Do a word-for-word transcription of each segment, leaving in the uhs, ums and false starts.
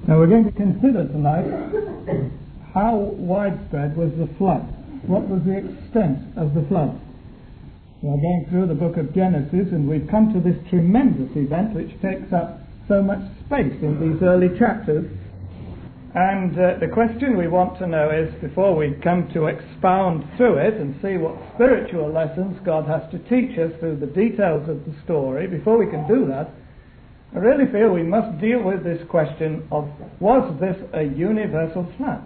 Now we're going to consider tonight how widespread was the flood. What was the extent of the flood? We are going through the book of Genesis, and we've come to this tremendous event which takes up so much space in these early chapters. And uh, the question we want to know is, before we come to expound through it and see what spiritual lessons God has to teach us through the details of the story, before we can do that, I really feel we must deal with this question of, was this a universal flood?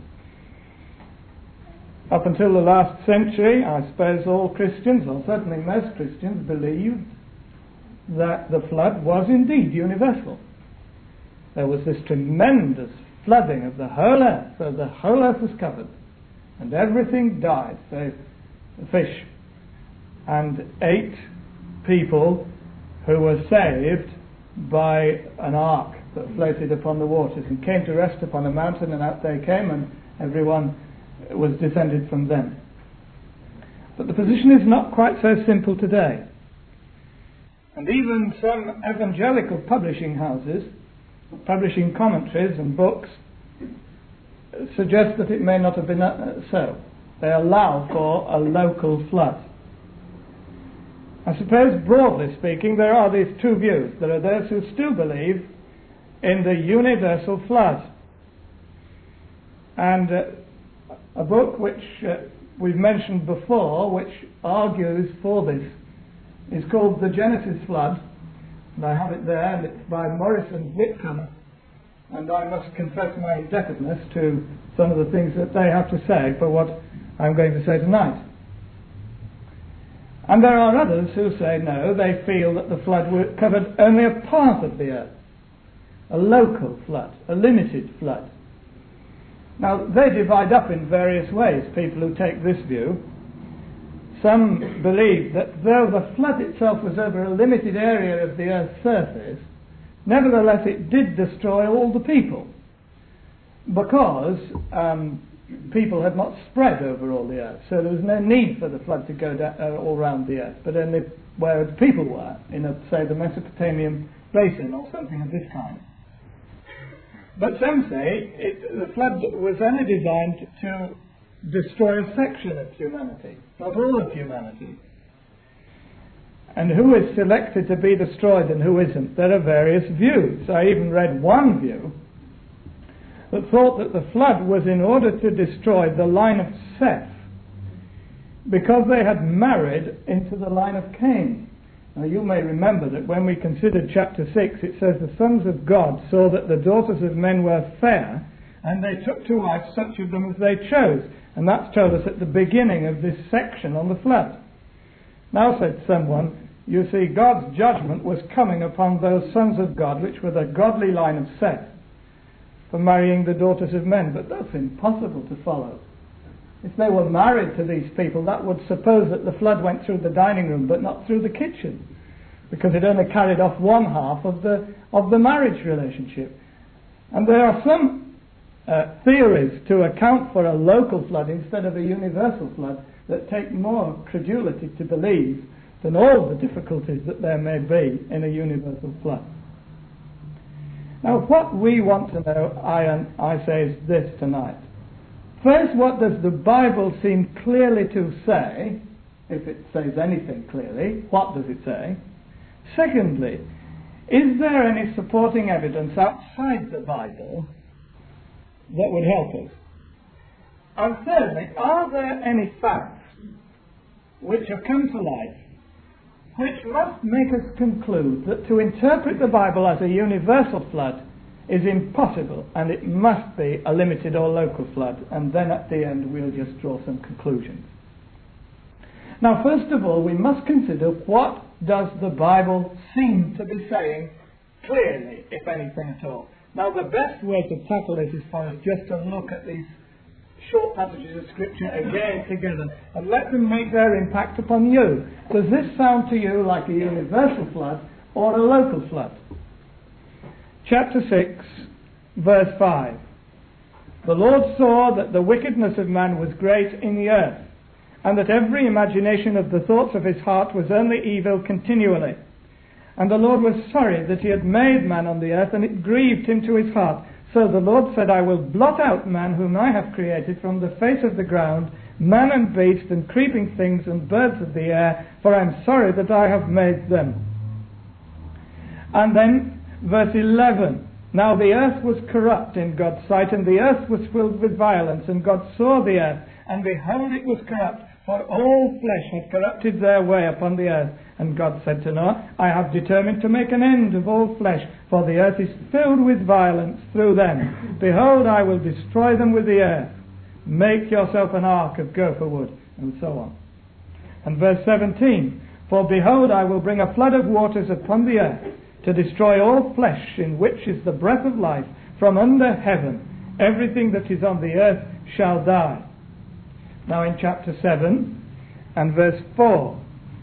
Up until the last century, I suppose all Christians, or certainly most Christians, believed that the flood was indeed universal. There was this tremendous flooding of the whole earth, so the whole earth was covered, and everything died, so the fish, and eight people who were saved by an ark that floated upon the waters and came to rest upon a mountain, and out they came, and everyone was descended from them. But the position is not quite so simple today. And even some evangelical publishing houses, publishing commentaries and books, suggest that it may not have been so. They allow for a local flood. I suppose, broadly speaking, there are these two views. There are those who still believe in the universal flood. And uh, a book which uh, we've mentioned before, which argues for this, is called The Genesis Flood. And I have it there, and it's by Morris and Whitcomb. And I must confess my indebtedness to some of the things that they have to say for what I'm going to say tonight. And there are others who say no, they feel that the flood covered only a part of the earth, a local flood, a limited flood. Now, they divide up in various ways, people who take this view. Some believe that though the flood itself was over a limited area of the earth's surface, nevertheless it did destroy all the people, because um, people had not spread over all the earth, so there was no need for the flood to go down, uh, all around the earth, but only where the people were, in, a, say, the Mesopotamian basin or something of this kind. But some say it, the flood was only designed to destroy a section of humanity, not all of humanity. And who is selected to be destroyed and who isn't? There are various views. I even read one view that thought that the flood was in order to destroy the line of Seth, because they had married into the line of Cain. Now you may remember that when we considered chapter six, it says the sons of God saw that the daughters of men were fair, and they took to wife such of them as they chose. And that's told us at the beginning of this section on the flood. Now, said someone, you see, God's judgment was coming upon those sons of God, which were the godly line of Seth, for marrying the daughters of men. But that's impossible to follow. If they were married to these people, that would suppose that the flood went through the dining room, but not through the kitchen, because it only carried off one half of the, of the marriage relationship. And there are some Uh, theories to account for a local flood instead of a universal flood that take more credulity to believe than all the difficulties that there may be in a universal flood. Now, what we want to know, I, I say, is this tonight. First, what does the Bible seem clearly to say, if it says anything clearly? What does it say? Secondly, is there any supporting evidence outside the Bible that would help us? And thirdly, are there any facts which have come to light which must make us conclude that to interpret the Bible as a universal flood is impossible, and it must be a limited or local flood? And then at the end we'll just draw some conclusions. Now, first of all, we must consider, what does the Bible seem to be saying clearly, if anything at all? Now, the best way to tackle this is for us just to look at these short passages of Scripture again together and let them make their impact upon you. Does this sound to you like a universal flood or a local flood? Chapter six, verse five. The Lord saw that the wickedness of man was great in the earth, and that every imagination of the thoughts of his heart was only evil continually. And the Lord was sorry that he had made man on the earth, and it grieved him to his heart. So the Lord said, I will blot out man whom I have created from the face of the ground, man and beast and creeping things and birds of the air, for I am sorry that I have made them. And then verse eleven. Now the earth was corrupt in God's sight, and the earth was filled with violence, and God saw the earth, and behold it was corrupt, for all flesh had corrupted their way upon the earth. And God said to Noah, I have determined to make an end of all flesh, for the earth is filled with violence through them. Behold, I will destroy them with the earth. Make yourself an ark of gopher wood, and so on. And verse seventeen, for behold, I will bring a flood of waters upon the earth, to destroy all flesh in which is the breath of life from under heaven. Everything that is on the earth shall die. Now in chapter seven and verse four.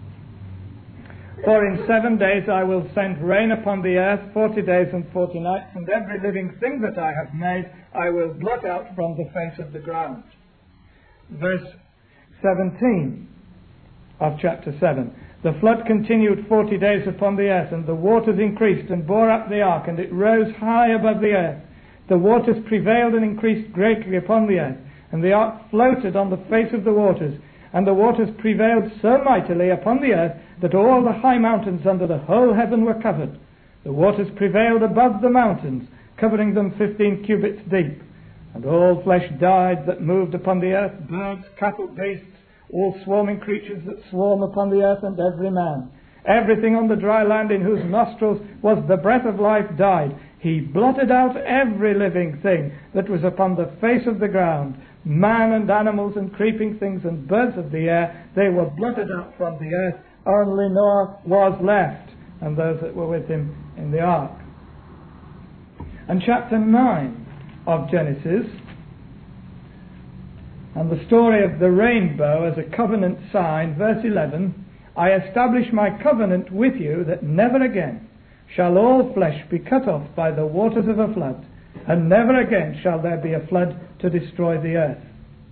For in seven days I will send rain upon the earth, forty days and forty nights, and every living thing that I have made I will blot out from the face of the ground. Verse seventeen of chapter seven. The flood continued forty days upon the earth, and the waters increased and bore up the ark, and it rose high above the earth. The waters prevailed and increased greatly upon the earth, and the ark floated on the face of the waters. And the waters prevailed so mightily upon the earth that all the high mountains under the whole heaven were covered. The waters prevailed above the mountains, covering them fifteen cubits deep. And all flesh died that moved upon the earth, birds, cattle, beasts, all swarming creatures that swarm upon the earth, and every man. Everything on the dry land in whose nostrils was the breath of life died. He blotted out every living thing that was upon the face of the ground, man and animals and creeping things and birds of the air. They were blotted out from the earth. Only Noah was left, and those that were with him in the ark. And chapter nine of Genesis, and the story of the rainbow as a covenant sign, verse eleven, I establish my covenant with you that never again shall all flesh be cut off by the waters of a flood, and never again shall there be a flood to destroy the earth.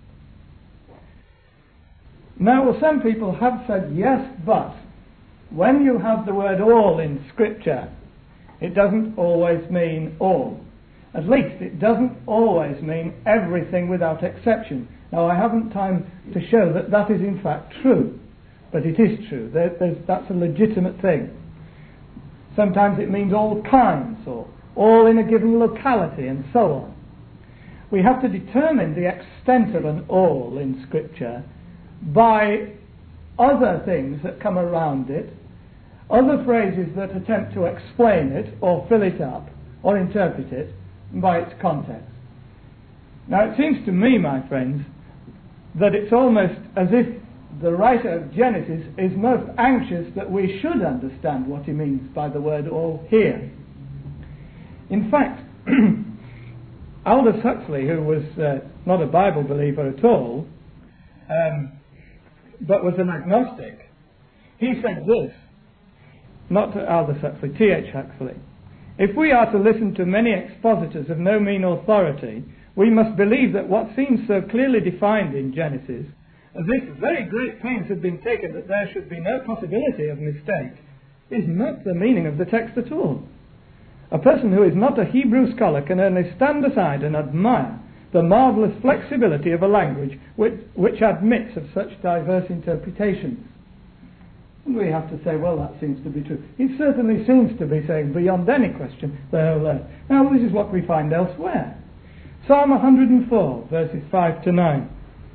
Now, well, some people have said, yes, but when you have the word all in Scripture, it doesn't always mean all. At least it doesn't always mean everything without exception. Now, I haven't time to show that that is in fact true, but it is true. There, there's, that's a legitimate thing. Sometimes it means all kinds, or all in a given locality, and so on. We have to determine the extent of an all in Scripture by other things that come around it, other phrases that attempt to explain it, or fill it up, or interpret it by its context. Now, it seems to me, my friends, that it's almost as if the writer of Genesis is most anxious that we should understand what he means by the word all here. In fact, Aldous Huxley, who was uh, not a Bible believer at all, um, but was an agnostic, he said this, not to Aldous Huxley, T H Huxley, if we are to listen to many expositors of no mean authority, we must believe that what seems so clearly defined in Genesis, as if very great pains had been taken that there should be no possibility of mistake, is not the meaning of the text at all. A person who is not a Hebrew scholar can only stand aside and admire the marvellous flexibility of a language which, which admits of such diverse interpretations. And we have to say, well, that seems to be true. It certainly seems to be saying, beyond any question, the whole earth. Now, this is what we find elsewhere. Psalm one hundred four, verses five to nine.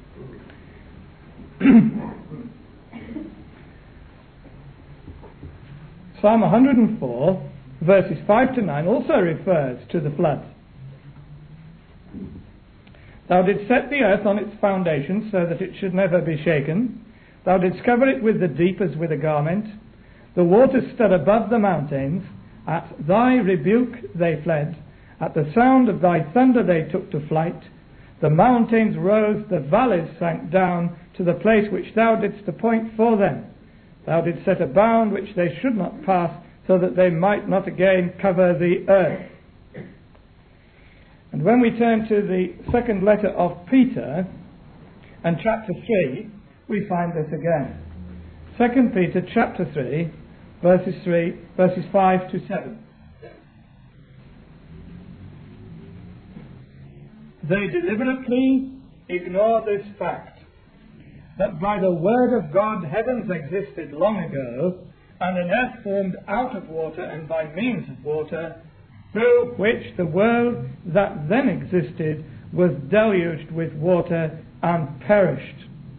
Psalm one hundred four, verses five to nine, also refers to the flood. Thou didst set the earth on its foundations, so that it should never be shaken. Thou didst cover it with the deep as with a garment. The waters stood above the mountains. At thy rebuke they fled. At the sound of thy thunder they took to flight. The mountains rose, the valleys sank down to the place which thou didst appoint for them. Thou didst set a bound which they should not pass, so that they might not again cover the earth. And when we turn to the second letter of Peter, and chapter three, we find this again. Second Peter chapter three, verses three, verses five to seven. they deliberately ignore this fact, that by the word of God heavens existed long ago, and an earth formed out of water and by means of water, through which the world that then existed was deluged with water and perished.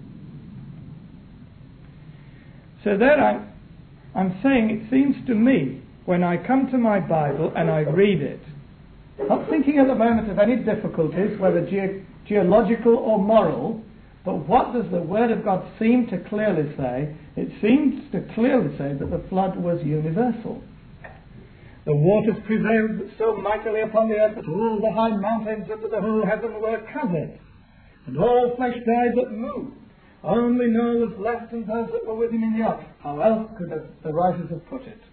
So there I'm, I'm saying, it seems to me, when I come to my Bible and I read it, not thinking at the moment of any difficulties, whether ge- geological or moral, but what does the Word of God seem to clearly say? It seems to clearly say that the flood was universal. The waters prevailed so mightily upon the earth that all the high mountains under the whole heaven were covered, and all flesh died that moved. Only Noah was left and those that were with him in the ark. How else could the, the writers have put it?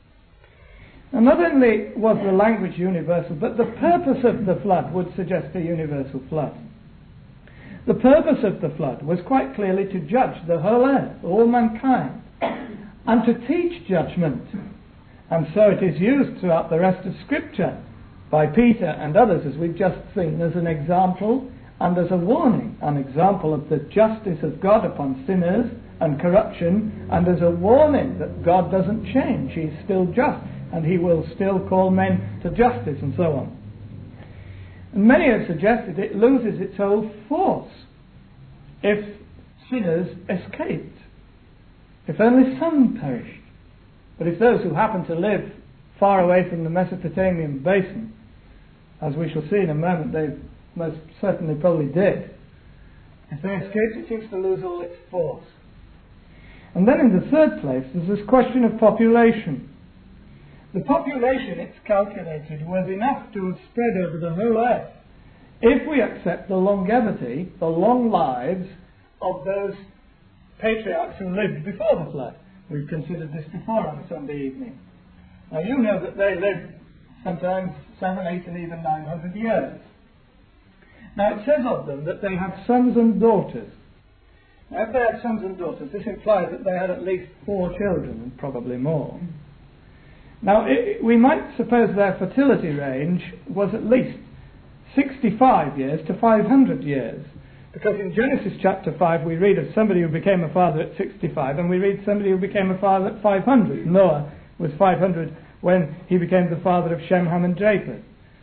And not only was the language universal, but the purpose of the flood would suggest a universal flood. The purpose of the flood was quite clearly to judge the whole earth, all mankind, and to teach judgment. And so it is used throughout the rest of Scripture by Peter and others, as we've just seen, as an example and as a warning. An example of the justice of God upon sinners and corruption, and as a warning that God doesn't change. He's still just, and he will still call men to justice, and so on. And many have suggested it loses its whole force if sinners escaped, if only some perished. But if those who happen to live far away from the Mesopotamian basin, as we shall see in a moment, they most certainly probably did, if they escaped, it seems to lose all its force. And then in the third place, there's this question of population. The population, it's calculated, was enough to have spread over the whole earth if we accept the longevity, the long lives of those patriarchs who lived before the flood. We've considered this before on Sunday evening. Now you know that they lived sometimes seven, eight and even nine hundred years. Now it says of them that they had sons and daughters. Now if they had sons and daughters, this implies that they had at least four children, and probably more. Now it, we might suppose their fertility range was at least sixty-five years to five hundred years. Because in Genesis chapter five we read of somebody who became a father at sixty-five, and we read somebody who became a father at five hundred. Noah was five hundred when he became the father of Shem, Ham and Japheth.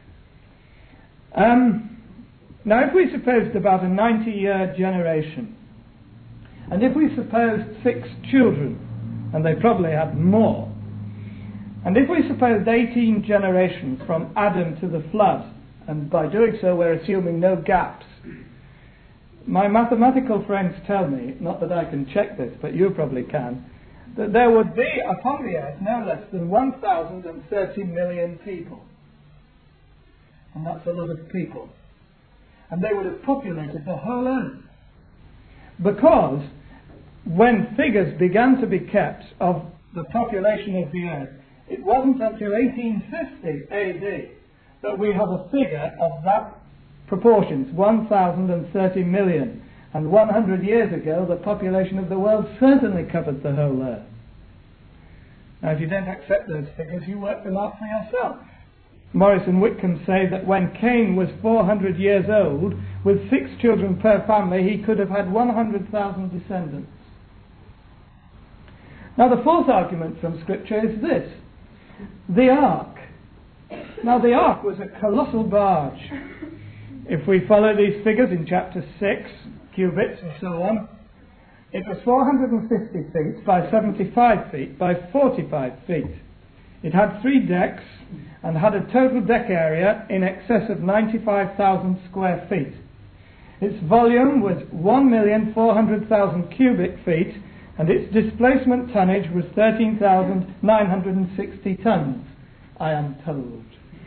Um, now if we supposed about a ninety-year generation, and if we supposed six children, and they probably had more, and if we supposed eighteen generations from Adam to the flood, and by doing so we're assuming no gaps, my mathematical friends tell me, not that I can check this, but you probably can, that there would be upon the earth no less than one thousand thirty million people. And that's a lot of people. And they would have populated the whole earth. Because when figures began to be kept of the population of the earth, it wasn't until eighteen fifty A D that we have a figure of that proportions, one thousand thirty million. And one hundred years ago, the population of the world certainly covered the whole earth. Now, if you don't accept those figures, you work them out for yourself. Morris and Whitcomb say that when Cain was four hundred years old, with six children per family, he could have had one hundred thousand descendants. Now, the fourth argument from Scripture is this: the ark. Now, the ark was a colossal barge. If we follow these figures in chapter six, cubits and so on, it was four hundred fifty feet by seventy-five feet by forty-five feet. It had three decks and had a total deck area in excess of ninety-five thousand square feet. Its volume was one million four hundred thousand cubic feet, and its displacement tonnage was thirteen thousand nine hundred sixty tons, I am told.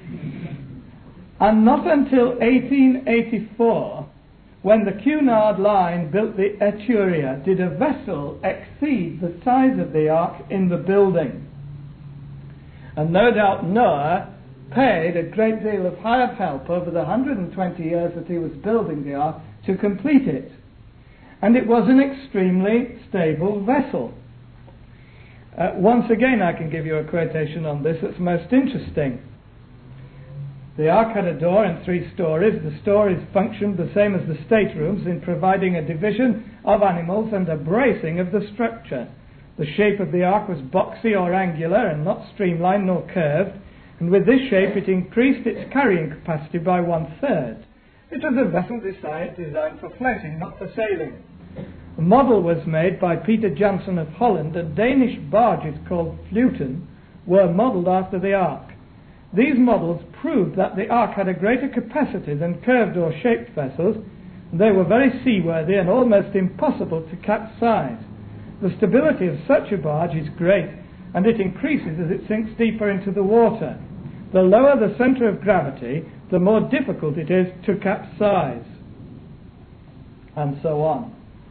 And not until eighteen eighty-four, when the Cunard Line built the Etruria, did a vessel exceed the size of the ark in the building. And no doubt Noah paid a great deal of hired help over the one hundred twenty years that he was building the ark to complete it. And it was an extremely stable vessel. Uh, once again, I can give you a quotation on this that's most interesting. The ark had a door and three stories. The stories functioned the same as the staterooms in providing a division of animals and a bracing of the structure. The shape of the ark was boxy or angular and not streamlined nor curved, and with this shape it increased its carrying capacity by one-third. It was a vessel designed, designed for floating, not for sailing. A model was made by Peter Janssen of Holland, and Danish barges called Fluten were modelled after the ark. These models proved that the ark had a greater capacity than curved or shaped vessels, and they were very seaworthy and almost impossible to capsize. The stability of such a barge is great, and it increases as it sinks deeper into the water. The lower the centre of gravity, the more difficult it is to capsize, and so on.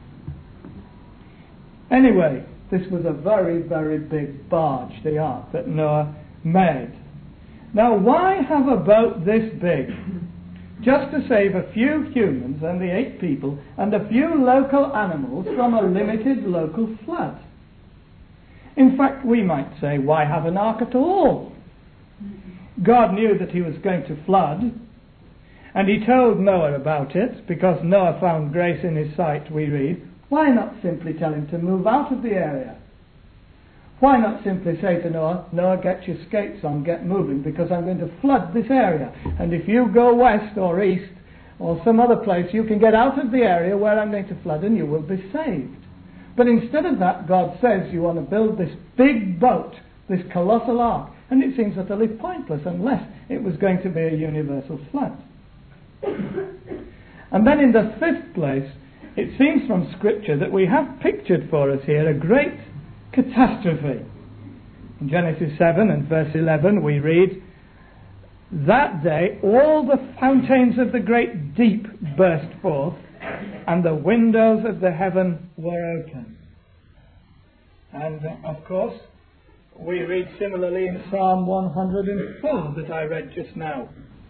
Anyway, this was a very, very big barge, the ark that Noah made. Now, why have a boat this big? Just to save a few humans and the eight people and a few local animals from a limited local flood. In fact, we might say, why have an ark at all? God knew that he was going to flood, and he told Noah about it, because Noah found grace in his sight, we read. Why not simply tell him to move out of the area? Why not simply say to Noah, Noah, get your skates on, get moving, because I'm going to flood this area. And if you go west or east or some other place, you can get out of the area where I'm going to flood and you will be saved. But instead of that, God says you want to build this big boat, this colossal ark, and it seems utterly pointless unless it was going to be a universal flood. And then in the fifth place, it seems from Scripture that we have pictured for us here a great catastrophe. In Genesis seven and verse eleven we read, that day all the fountains of the great deep burst forth, and the windows of the heaven were open. And uh, of course, we read similarly in Psalm one hundred four that I read just now.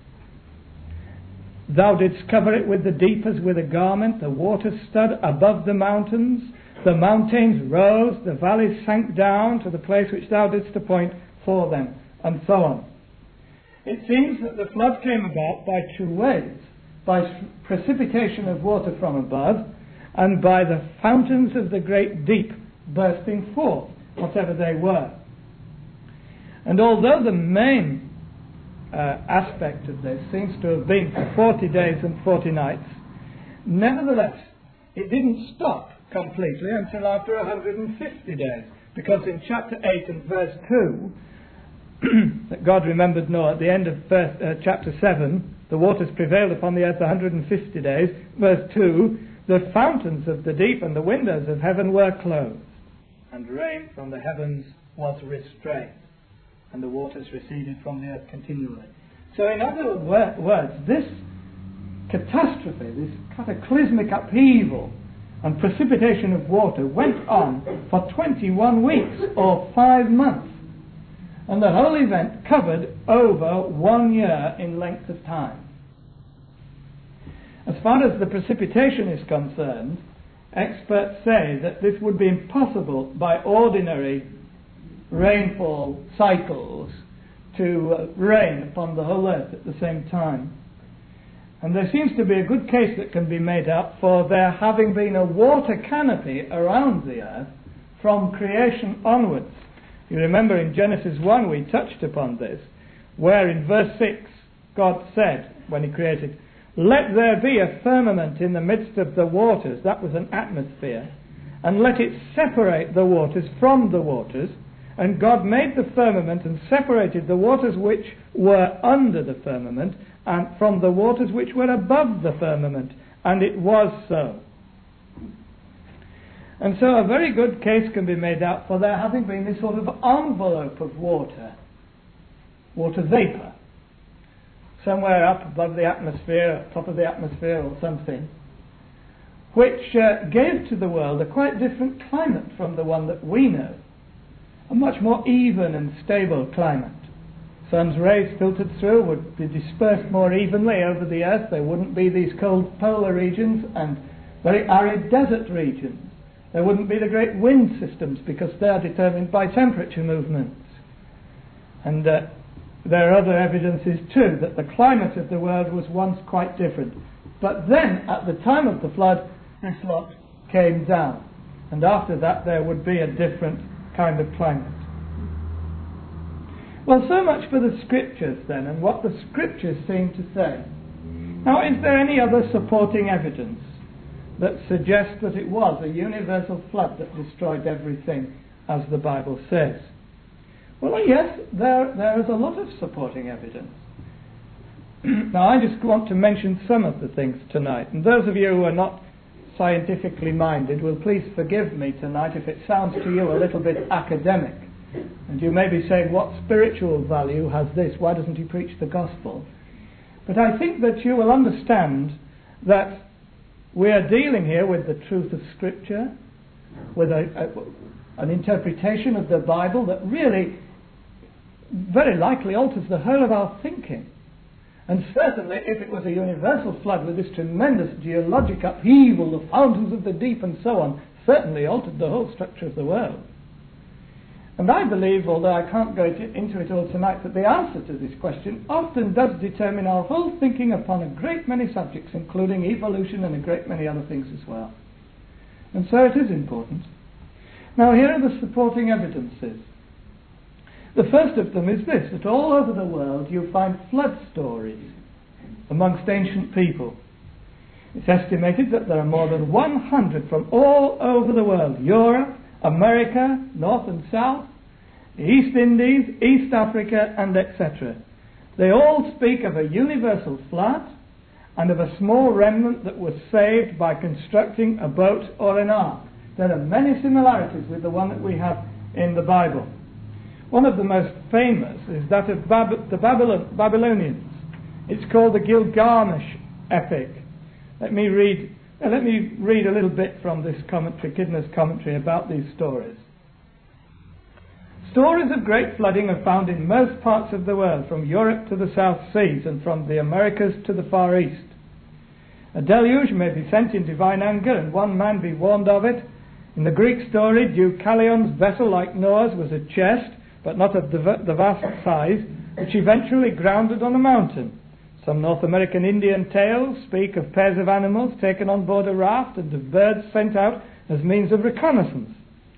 Thou didst cover it with the deep as with a garment, the waters stood above the mountains, the mountains rose, the valleys sank down to the place which thou didst appoint for them, and so on. It seems that the flood came about by two ways, by precipitation of water from above, and by the fountains of the great deep bursting forth, whatever they were. And although the main uh, aspect of this seems to have been for forty days and forty nights, nevertheless, it didn't stop completely until after one hundred fifty days, because in chapter eight and verse two, that God remembered Noah at the end of verse, uh, chapter seven, the waters prevailed upon the earth one hundred fifty days. Verse two, the fountains of the deep and the windows of heaven were closed, and rain from the heavens was restrained, and the waters receded from the earth continually. So in other wor- words, this catastrophe, this cataclysmic upheaval and precipitation of water went on for twenty-one weeks or five months. And the whole event covered over one year in length of time. As far as the precipitation is concerned, experts say that this would be impossible by ordinary rainfall cycles to uh, rain upon the whole earth at the same time. And there seems to be a good case that can be made up for there having been a water canopy around the earth from creation onwards. You remember in Genesis one we touched upon this, where in verse six God said, when he created, let there be a firmament in the midst of the waters, that was an atmosphere, and let it separate the waters from the waters. And God made the firmament and separated the waters which were under the firmament and from the waters which were above the firmament. And it was so. And so a very good case can be made out for there having been this sort of envelope of water, water vapour, somewhere up above the atmosphere, top of the atmosphere or something, which uh, gave to the world a quite different climate from the one that we know. A much more even and stable climate. Sun's rays filtered through would be dispersed more evenly over the earth. There wouldn't be these cold polar regions and very arid desert regions. There wouldn't be the great wind systems because they are determined by temperature movements. And uh, there are other evidences too that the climate of the world was once quite different. But then, at the time of the flood, this lot came down. And after that, there would be a different kind of climate. Well, so much for the scriptures then, and what the scriptures seem to say. Now, is there any other supporting evidence that suggests that it was a universal flood that destroyed everything, as the Bible says? Well, yes, there, there is a lot of supporting evidence. Now, I just want to mention some of the things tonight. And those of you who are not scientifically minded will please forgive me tonight if it sounds to you a little bit academic. And you may be saying, what spiritual value has this? Why doesn't he preach the gospel? But I think that you will understand that we are dealing here with the truth of Scripture, with a, a, an interpretation of the Bible that really very likely alters the whole of our thinking. And certainly, if it was a universal flood with this tremendous geologic upheaval, the fountains of the deep and so on, certainly altered the whole structure of the world. And I believe, although I can't go into it all tonight, that the answer to this question often does determine our whole thinking upon a great many subjects, including evolution and a great many other things as well. And so it is important. Now, here are the supporting evidences. The first of them is this, that all over the world you find flood stories amongst ancient people. It's estimated that there are more than one hundred from all over the world: Europe, America, North and South, the East Indies, East Africa, and et cetera. They all speak of a universal flood and of a small remnant that was saved by constructing a boat or an ark. There are many similarities with the one that we have in the Bible. One of the most famous is that of Bab- the Babylon- Babylonians. It's called the Gilgamesh epic. Let me read uh, let me read a little bit from this commentary, Kidner's commentary about these stories. Stories of great flooding are found in most parts of the world, from Europe to the South Seas and from the Americas to the Far East. A deluge may be sent in divine anger, and one man be warned of it. In the Greek story, Deucalion's vessel, like Noah's, was a chest, but not of the, the vast size, which eventually grounded on a mountain. Some North American Indian tales speak of pairs of animals taken on board a raft and of birds sent out as means of reconnaissance.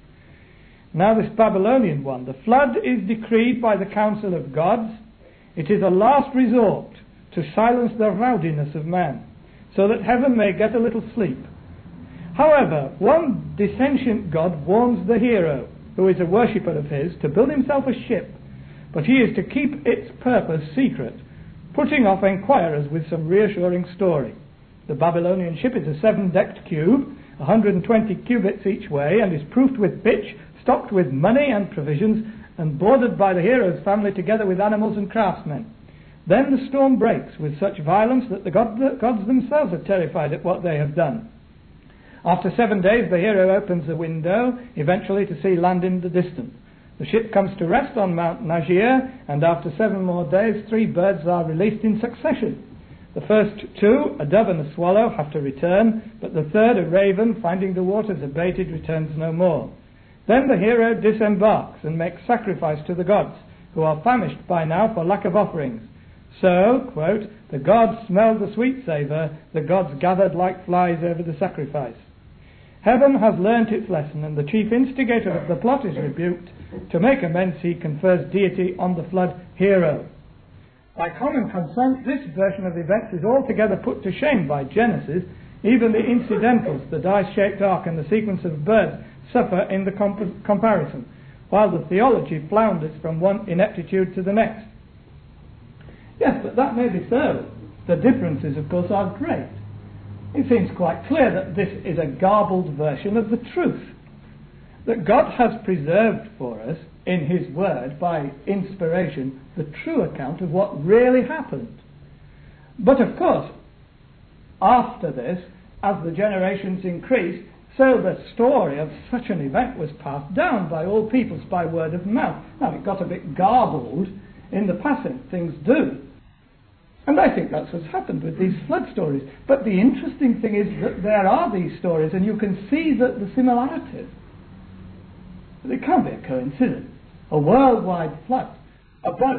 Now this Babylonian one: the flood is decreed by the council of gods. It is a last resort to silence the rowdiness of man, so that heaven may get a little sleep. However, one dissentient god warns the hero, who is a worshipper of his, to build himself a ship, but he is to keep its purpose secret, putting off enquirers with some reassuring story. The Babylonian ship is a seven-decked cube, one hundred twenty cubits each way, and is proofed with pitch, stocked with money and provisions, and boarded by the hero's family together with animals and craftsmen. Then the storm breaks with such violence that the god- gods themselves are terrified at what they have done. After seven days, the hero opens a window, eventually to see land in the distance. The ship comes to rest on Mount Najir, and after seven more days, three birds are released in succession. The first two, a dove and a swallow, have to return, but the third, a raven, finding the waters abated, returns no more. Then the hero disembarks and makes sacrifice to the gods, who are famished by now for lack of offerings. So, quote, the gods smelled the sweet savour, the gods gathered like flies over the sacrifice. Heaven has learnt its lesson, and the chief instigator of the plot is rebuked. To make amends, he confers deity on the flood hero. By common consent, this version of events is altogether put to shame by Genesis. Even the incidentals, the dice-shaped ark and the sequence of birds, suffer in the comp- comparison, while the theology flounders from one ineptitude to the next. Yes, but that may be so. The differences, of course, are great. It seems quite clear that this is a garbled version of the truth, that God has preserved for us in his word, by inspiration, the true account of what really happened. But of course, after this, as the generations increased, so the story of such an event was passed down by all peoples by word of mouth. Now, it got a bit garbled in the passing, things do. And I think that's what's happened with these flood stories. But the interesting thing is that there are these stories, and you can see that the similarities. It can't be a coincidence. A worldwide flood, a boat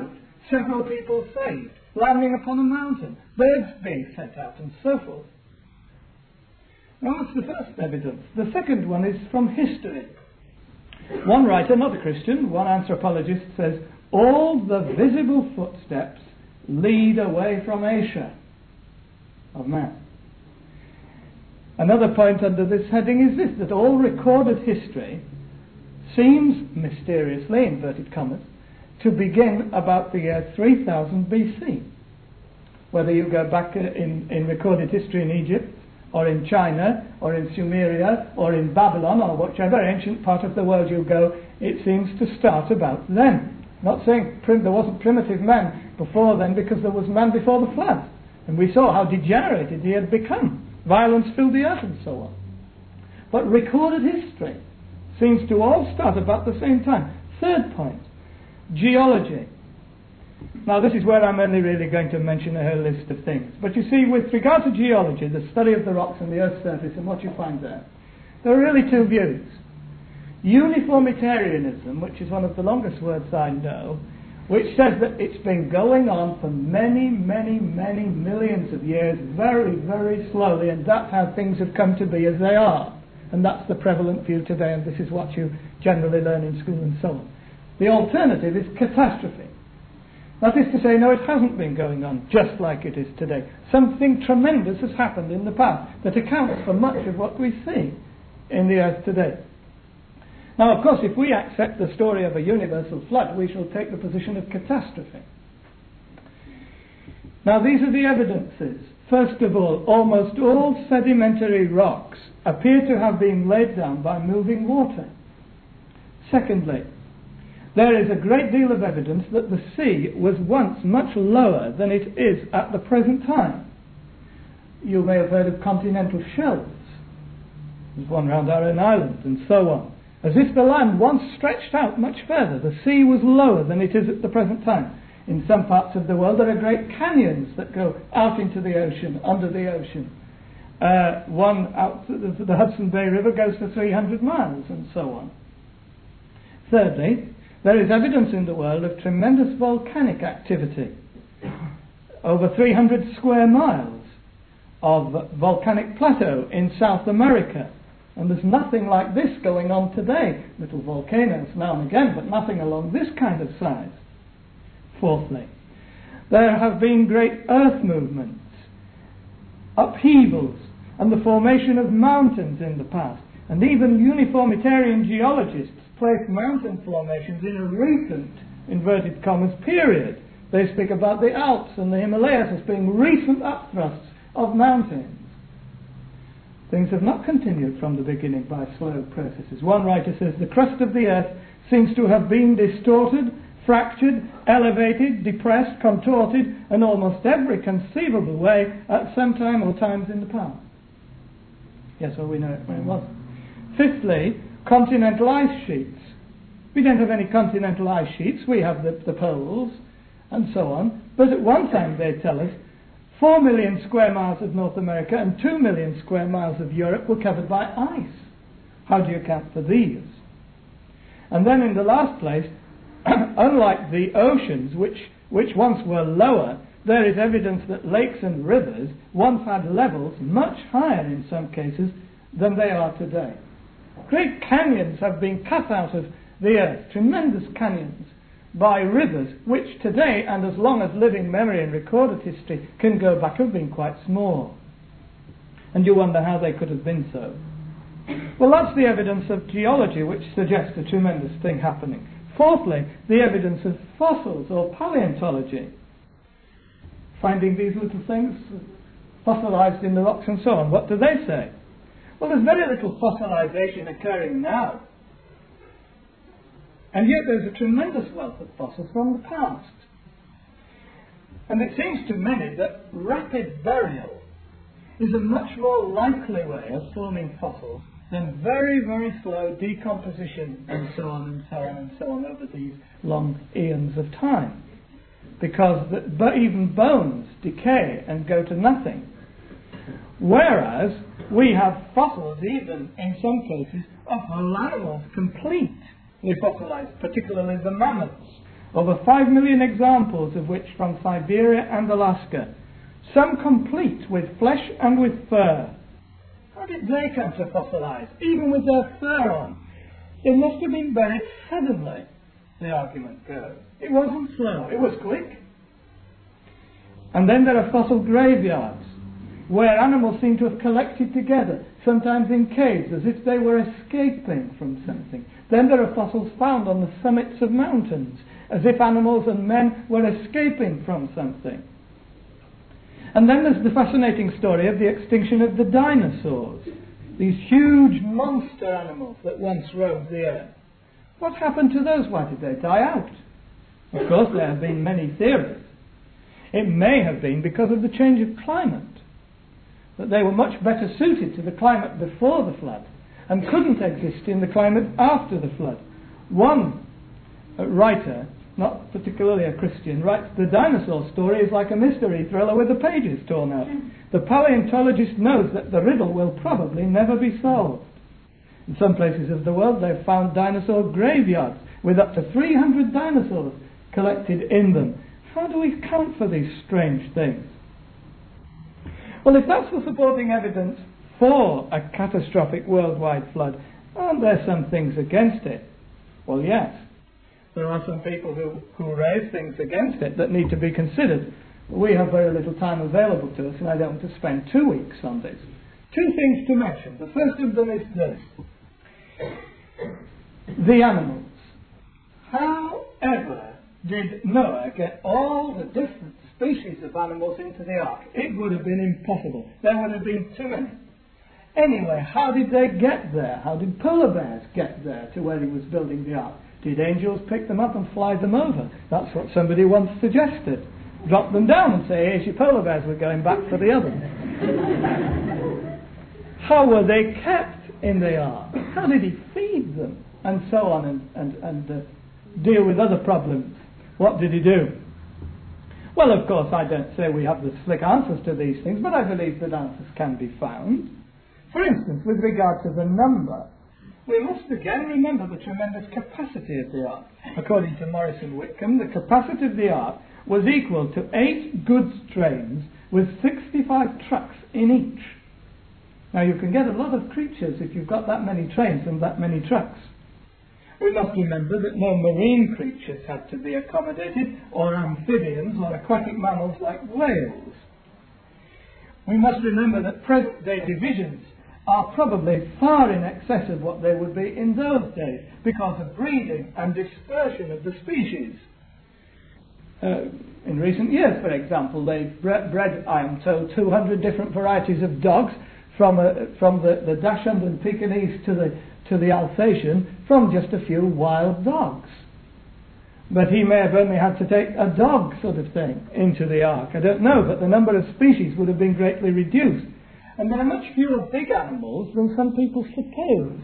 several people saved, landing upon a mountain, birds being set out, and so forth. Now that's the first evidence. The second one is from history. One writer, not a Christian, one anthropologist says, all the visible footsteps lead away from Asia of man. Another point under this heading is this, that all recorded history seems mysteriously, inverted commas, to begin about the year three thousand B C. Whether you go back in, in recorded history in Egypt, or in China, or in Sumeria, or in Babylon, or whichever ancient part of the world you go, it seems to start about then. Not saying prim- there wasn't primitive man before then, because there was man before the flood. And we saw how degenerated he had become. Violence filled the earth and so on. But recorded history seems to all start about the same time. Third point, geology. Now this is where I'm only really going to mention a whole list of things. But you see, with regard to geology, the study of the rocks and the Earth's surface and what you find there, there are really two views. Uniformitarianism, which is one of the longest words I know, which says that it's been going on for many, many, many millions of years, very, very slowly, and that's how things have come to be as they are. And that's the prevalent view today, and this is what you generally learn in school and so on. The alternative is catastrophe. That is to say, no, it hasn't been going on just like it is today. Something tremendous has happened in the past that accounts for much of what we see in the earth today. Now, of course, if we accept the story of a universal flood, we shall take the position of catastrophe. Now, these are the evidences. First of all, almost all sedimentary rocks appear to have been laid down by moving water. Secondly, there is a great deal of evidence that the sea was once much lower than it is at the present time. You may have heard of continental shelves. There's one round our own island, and so on. As if the land once stretched out much further. The sea was lower than it is at the present time. In some parts of the world there are great canyons that go out into the ocean, under the ocean. Uh, one out the, the Hudson Bay River goes for three hundred miles, and so on. Thirdly, there is evidence in the world of tremendous volcanic activity. Over three hundred square miles of volcanic plateau in South America. And there's nothing like this going on today. Little volcanoes now and again, but nothing along this kind of size. Fourthly, there have been great earth movements, upheavals, and the formation of mountains in the past. And even uniformitarian geologists place mountain formations in a recent, inverted commas, period. They speak about the Alps and the Himalayas as being recent upthrusts of mountains. Things have not continued from the beginning by slow processes. One writer says the crust of the earth seems to have been distorted, fractured, elevated, depressed, contorted, in almost every conceivable way at some time or times in the past. Yes, well, we know it when it was. Fifthly, continental ice sheets. We don't have any continental ice sheets. We have the, the poles and so on. But at one time, they tell us, Four million square miles of North America and two million square miles of Europe were covered by ice. How do you account for these? And then in the last place, unlike the oceans, which, which once were lower, there is evidence that lakes and rivers once had levels much higher in some cases than they are today. Great canyons have been cut out of the earth, tremendous canyons, by rivers which today, and as long as living memory and recorded history can go back, have been quite small. And you wonder how they could have been so. Well, that's the evidence of geology, which suggests a tremendous thing happening. Fourthly, the evidence of fossils or paleontology. Finding these little things fossilized in the rocks and so on. What do they say? Well, there's very little fossilization occurring now. And yet there's a tremendous wealth of fossils from the past. And it seems to many that rapid burial is a much more likely way of forming fossils than very, very slow decomposition and so on and so on and so on over these long eons of time. Because the, but even bones decay and go to nothing. Whereas we have fossils, even in some cases, of whole animals completely fossilized, particularly the mammoths over five million examples of which from Siberia and Alaska, some complete with flesh and with fur. How did they come to fossilize, even with their fur on? They must have been buried suddenly, the argument goes. It wasn't slow, it was quick. And then there are fossil graveyards, where animals seem to have collected together, sometimes in caves, as if they were escaping from something. Then there are fossils found on the summits of mountains, as if animals and men were escaping from something. And then there's the fascinating story of the extinction of the dinosaurs, these huge monster animals that once roamed the earth. What happened to those? Why did they die out? Of course, there have been many theories. It may have been because of the change of climate, that they were much better suited to the climate before the flood and couldn't exist in the climate after the flood. One writer, not particularly a Christian, writes, the dinosaur story is like a mystery thriller with the pages torn out. The paleontologist knows that the riddle will probably never be solved. In some places of the world they've found dinosaur graveyards with up to three hundred dinosaurs collected in them. How do we account for these strange things? Well, if that's the supporting evidence for a catastrophic worldwide flood, aren't there some things against it? Well, yes. There are some people who, who raise things against it that need to be considered. We have very little time available to us, and I don't want to spend two weeks on this. Two things to mention. The first of them is this. The animals. However did Noah get all the different species of animals into the ark? It would have been impossible. There would have been too many. Anyway, how did they get there? How did polar bears get there to where he was building the ark? Did angels pick them up and fly them over? That's what somebody once suggested. Drop them down and say, here's your polar bears, we're going back for the others. How were they kept in the ark? How did he feed them? And so on, and, and, and uh, deal with other problems. What did he do? Well, of course, I don't say we have the slick answers to these things, but I believe that answers can be found. For instance, with regard to the number, we must again remember the tremendous capacity of the ark. According to Morris and Whitcomb, the capacity of the ark was equal to eight goods trains with sixty-five trucks in each. Now, you can get a lot of creatures if you've got that many trains and that many trucks. We must remember that no marine creatures had to be accommodated, or amphibians, or aquatic mammals like whales. We must remember that present-day divisions are probably far in excess of what they would be in those days, because of breeding and dispersion of the species. Uh, in recent years, for example, they've bred, bred, I am told, two hundred different varieties of dogs, from, uh, from the, the Dachshund and Pekingese to the to the Alsatian, from just a few wild dogs. But he may have only had to take a dog sort of thing into the ark. I don't know, but the number of species would have been greatly reduced. And there are much fewer big animals than some people suppose.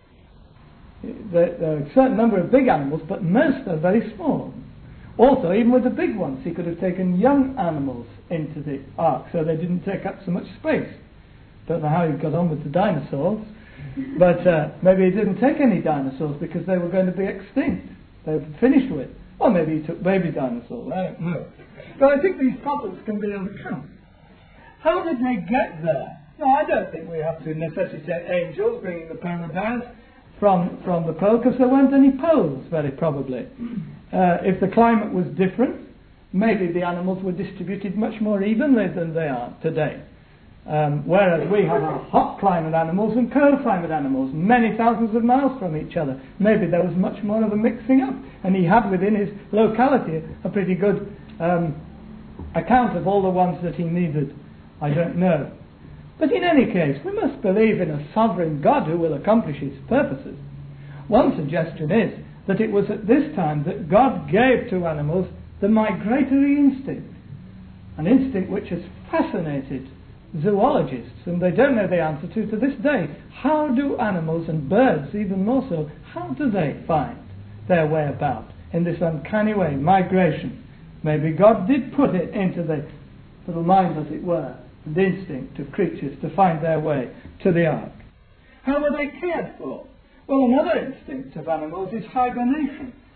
There, there are a certain number of big animals, but most are very small. Also, even with the big ones, he could have taken young animals into the ark, so they didn't take up so much space. Don't know how he got on with the dinosaurs. But uh, maybe he didn't take any dinosaurs because they were going to be extinct. They were finished with. Or maybe he took baby dinosaurs. I don't know. But I think these problems can be overcome. How did they get there? No, I don't think we have to necessitate angels bringing the polar bears from, from the pole, because there weren't any poles, very probably. Uh, if the climate was different, maybe the animals were distributed much more evenly than they are today. Um, whereas we have our hot climate animals and cold climate animals, many thousands of miles from each other. Maybe there was much more of a mixing up, and he had within his locality a pretty good um, account of all the ones that he needed. I don't know. But in any case, we must believe in a sovereign God who will accomplish his purposes. One suggestion is that it was at this time that God gave to animals the migratory instinct, an instinct which has fascinated zoologists, and they don't know the answer to to this day. How do animals, and birds even more so, how do they find their way about in this uncanny way, migration? Maybe God did put it into the little mind, as it were, the instinct of creatures to find their way to the ark. How were they cared for? Well, another instinct of animals is hibernation.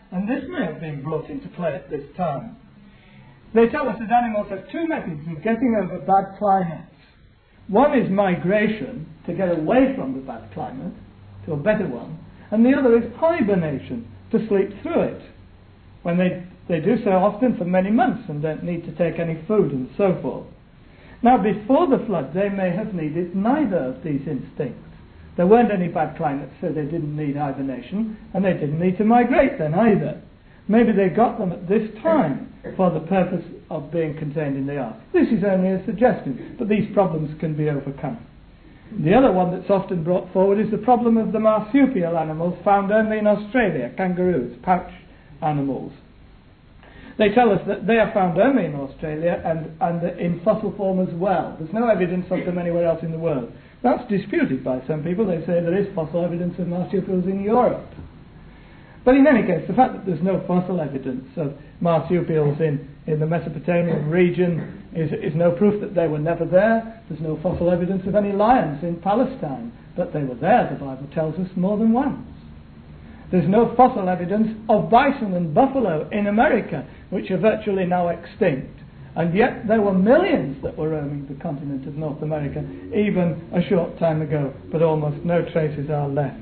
and this may have been brought into play at this time. They tell us that animals have two methods of getting over bad climates. One is migration, to get away from the bad climate, to a better one, and the other is hibernation, to sleep through it, when they, they do so often for many months and don't need to take any food and so forth. Now, before the flood, they may have needed neither of these instincts. There weren't any bad climates, so they didn't need hibernation, and they didn't need to migrate then either. Maybe they got them at this time for the purpose of being contained in the ark. This is only a suggestion, but these problems can be overcome. The other one that's often brought forward is the problem of the marsupial animals found only in Australia, kangaroos, pouch animals. They tell us that they are found only in Australia and, and in fossil form as well. There's no evidence of them anywhere else in the world. That's disputed by some people. They say there is fossil evidence of marsupials in Europe. But in any case, the fact that there's no fossil evidence of marsupials in, in the Mesopotamian region is, is no proof that they were never there. There's no fossil evidence of any lions in Palestine, but they were there, the Bible tells us, more than once. There's no fossil evidence of bison and buffalo in America, which are virtually now extinct. And yet there were millions that were roaming the continent of North America even a short time ago, but almost no traces are left.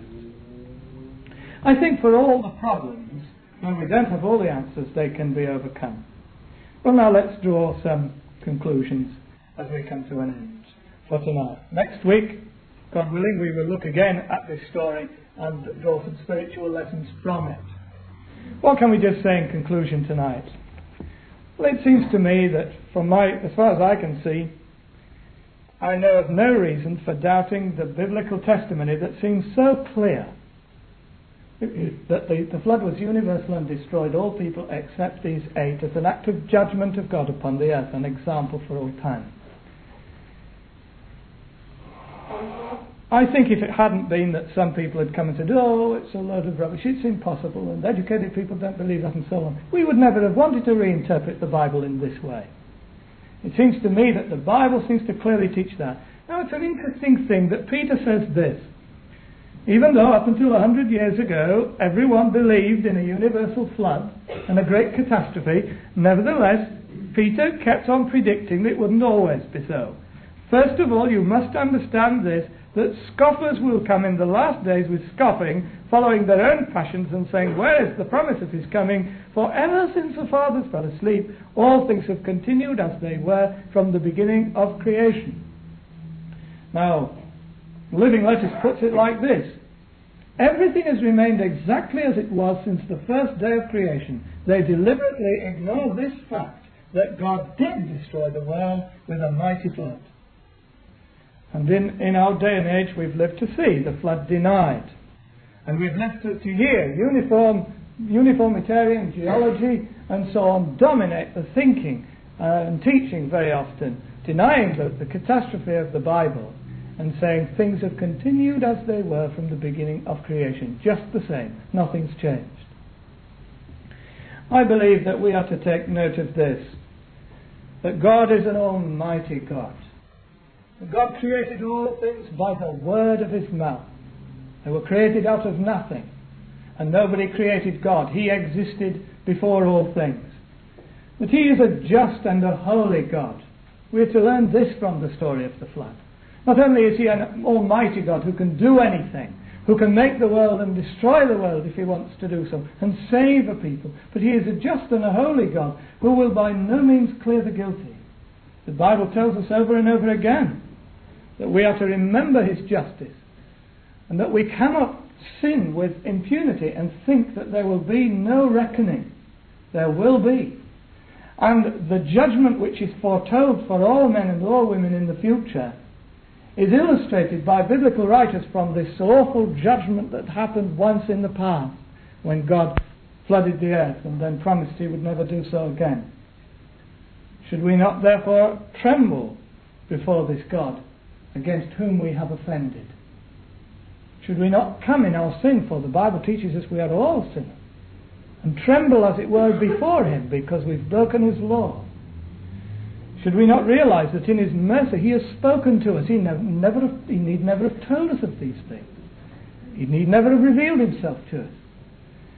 I think for all the problems, when we don't have all the answers, they can be overcome. Well, now let's draw some conclusions as we come to an end for tonight. Next week, God willing, we will look again at this story and draw some spiritual lessons from it. What can we just say in conclusion tonight? Well, it seems to me that, from my, as far as I can see, I know of no reason for doubting the biblical testimony that seems so clear that the, the flood was universal and destroyed all people except these eight as an act of judgment of God upon the earth, an example for all time. I think if it hadn't been that some people had come and said, oh, it's a load of rubbish, it's impossible, and educated people don't believe that and so on, we would never have wanted to reinterpret the Bible in this way. It seems to me that the Bible seems to clearly teach that. Now, it's an interesting thing that Peter says this. Even though up until a hundred years ago everyone believed in a universal flood and a great catastrophe, nevertheless, Peter kept on predicting that it wouldn't always be so. First of all, you must understand this, that scoffers will come in the last days with scoffing, following their own passions and saying, where is the promise of his coming? For ever since the fathers fell asleep, all things have continued as they were from the beginning of creation. Now, Living Letters puts it like this. Everything has remained exactly as it was since the first day of creation. They deliberately ignore this fact that God did destroy the world with a mighty flood. And in, in our day and age we've lived to see the flood denied. And we've lived to, to hear uniform, uniformitarian geology and so on dominate the thinking uh, and teaching very often, denying the, the catastrophe of the Bible and saying things have continued as they were from the beginning of creation, just the same, nothing's changed. I believe that we are to take note of this, that God is an almighty God. God created all things by the word of his mouth. They were created out of nothing, and nobody created God. He existed before all things. But he is a just and a holy God. We are to learn this from the story of the flood. Not only is he an almighty God who can do anything, who can make the world and destroy the world if he wants to do so, and save a people, but he is a just and a holy God who will by no means clear the guilty. The Bible tells us over and over again that we are to remember his justice, and that we cannot sin with impunity and think that there will be no reckoning. There will be. And the judgment which is foretold for all men and all women in the future is illustrated by biblical writers from this awful judgment that happened once in the past, when God flooded the earth and then promised he would never do so again. Should we not therefore tremble before this God against whom we have offended? Should we not come in our sin, for the Bible teaches us we are all sinners, and tremble as it were before him because we've broken his law? Should we not realize that in his mercy he has spoken to us? He, never, never have, he need never have told us of these things. He need never have revealed himself to us.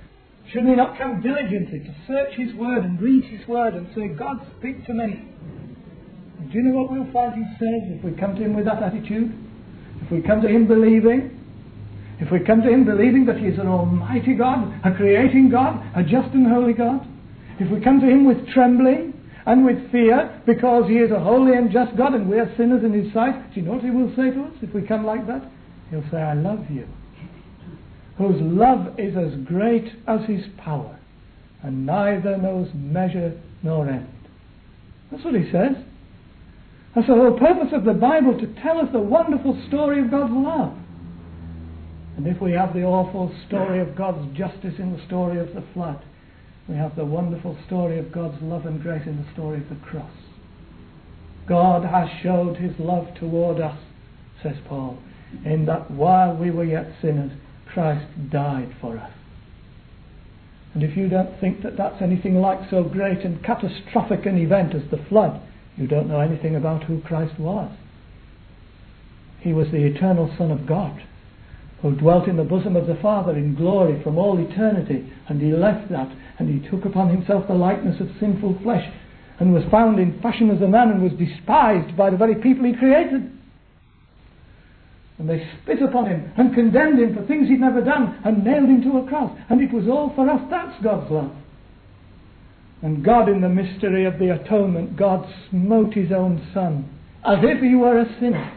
Should we not come diligently to search His Word and read His Word and say, God, speak to me? Do you know what we'll find He says if we come to Him with that attitude? If we come to Him believing, if we come to Him believing that He is an almighty God, a creating God, a just and holy God, if we come to Him with trembling and with fear because He is a holy and just God and we are sinners in His sight, do you know what He will say to us if we come like that? He'll say, I love you, whose love is as great as His power, and neither knows measure nor end. That's what He says. That's the whole purpose of the Bible, to tell us the wonderful story of God's love. And if we have the awful story of God's justice in the story of the flood, we have the wonderful story of God's love and grace in the story of the cross. God has showed His love toward us, says Paul, in that while we were yet sinners, Christ died for us. And if you don't think that that's anything like so great and catastrophic an event as the flood, you don't know anything about who Christ was. He was the eternal Son of God, who dwelt in the bosom of the Father in glory from all eternity, and He left that, and He took upon Himself the likeness of sinful flesh, and was found in fashion as a man, and was despised by the very people He created. And they spit upon Him and condemned Him for things He'd never done and nailed Him to a cross. And it was all for us. That's God's love. And God, in the mystery of the atonement, God smote His own Son as if He were a sinner.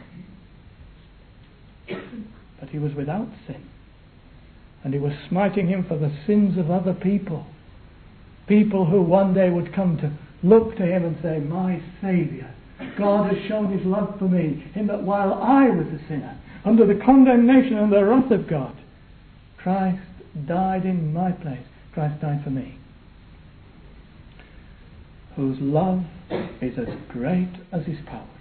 But He was without sin. And He was smiting Him for the sins of other people. People who one day would come to look to Him and say, my Saviour, God has shown His love for me in that while I was a sinner, under the condemnation and the wrath of God, Christ died in my place. Christ died for me. Whose love is as great as His power.